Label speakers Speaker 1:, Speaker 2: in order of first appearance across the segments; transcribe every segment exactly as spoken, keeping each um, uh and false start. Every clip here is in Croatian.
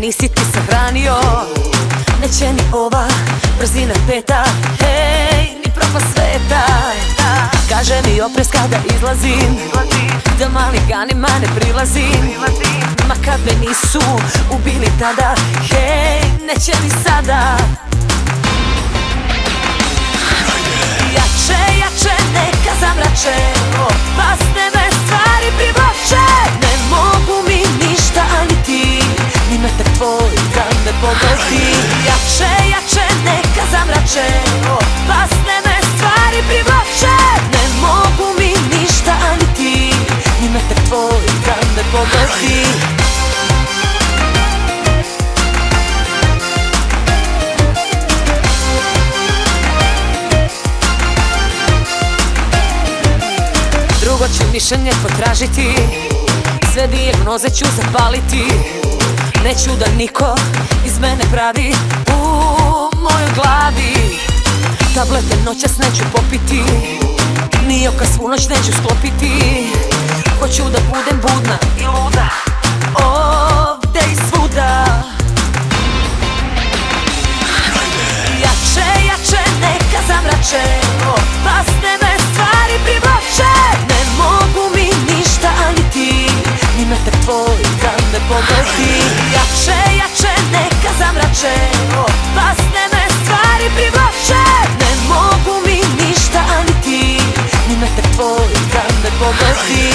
Speaker 1: nisi ti se hranio. Neće ni ova brzina peta, hej, ni propast sveta. Kaže mi oprez kada izlazim, da maliganima ne prilazim. Ma kad me nisu ubili tada, hej, neće ni sada. Jače, jače, neka zamrače, opasne me stvari privlače. Ne mogu mi ništa, ani ti, ni metak tvoj da me pogodi. Jače, jače, neka zamrače, opasne me stvari privlače. Ne mogu mi ništa, ani ti, ni metak tvoj da me pogodi. Drugo ću mišljenje potražiti, sve dijagnoze ću zapaliti. Neću da niko iz mene pravi u mojoj glavi. Tablete noćas neću popiti, ni oka svu noć neću sklopiti. Hoću da budem budna i luda, ovde i svuda. Jače, jače, neka zamrače, opasne me stvari privlače. Ne mogu mi ništa, ani ti, ni metak tvoj da me pogodi. Jače, jače, neka zamrače, opasne me stvari privlače. Ne mogu mi ništa, ani ti, ni metak tvoj da me pogodi.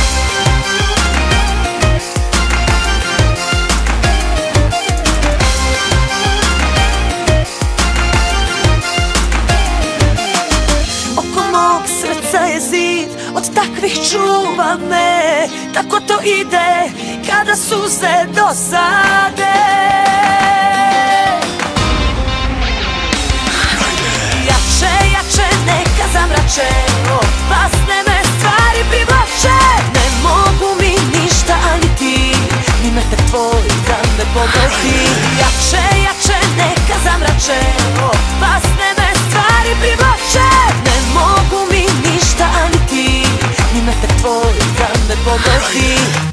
Speaker 1: Je zid, od takvih čuva me. Tako to ide kada suze dosade. Jače, jače, neka zamrače, opasne me stvari privlače. Ne mogu mi ništa, ani ti, ni metak tvoj da me pogodi. Jače, jače, neka zamrače, opasne me stvari privlače. Ne mogu mi ništa, ani ti, ni metak tvoj da me pogodi.